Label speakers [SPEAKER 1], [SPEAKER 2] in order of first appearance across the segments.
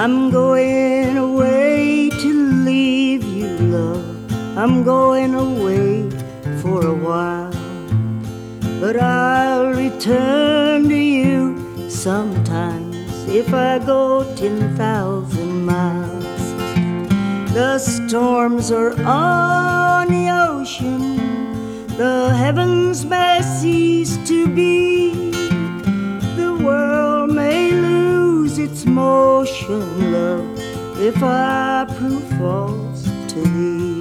[SPEAKER 1] I'm going away to leave you, love. I'm going away for a while, but I'll return to you sometimes if I go 10,000 miles. The storms are on the ocean, the heavens may cease to be, the world may lose its motion, love, if I prove false to thee.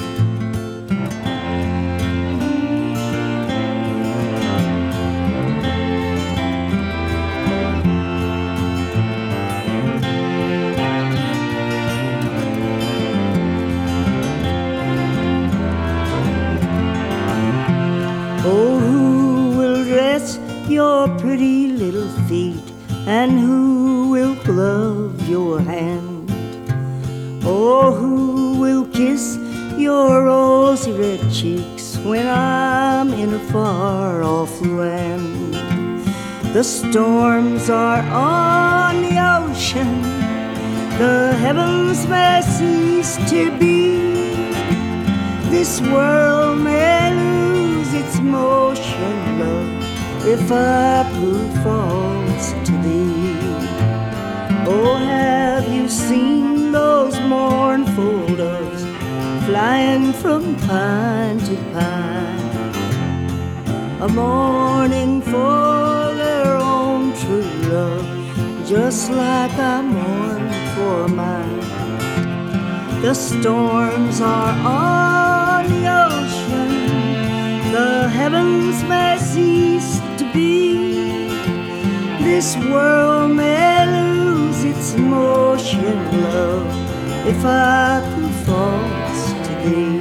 [SPEAKER 1] Oh, who will dress your pretty little feet, and who will glove your hand? Oh, who will kiss your rosy red cheeks when I'm in a far-off land? The storms are on the ocean, the heavens may cease to be, this world may lose its motion, love, if I prove false to thee. Oh, have you seen those mournful doves flying from pine to pine, a mourning for their own true love, just like I mourn for mine? The storms are on the ocean, the heavens may cease to be, this world may lose its motion, love, if I prove false to thee.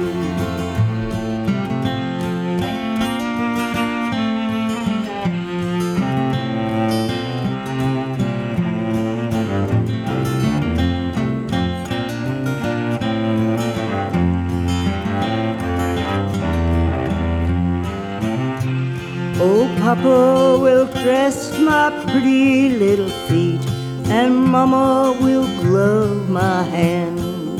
[SPEAKER 1] Oh, Papa will dress my pretty little feet, and Mama will glove my hand,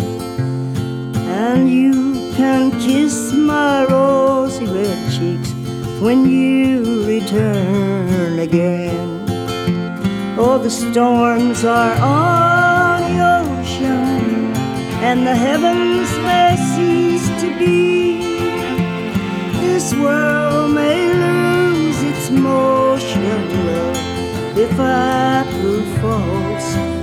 [SPEAKER 1] and you can kiss my rosy red cheeks when you return again. Oh, the storms are on the ocean, and the heavens may cease to be, this world may lose its motion, love, if I prove false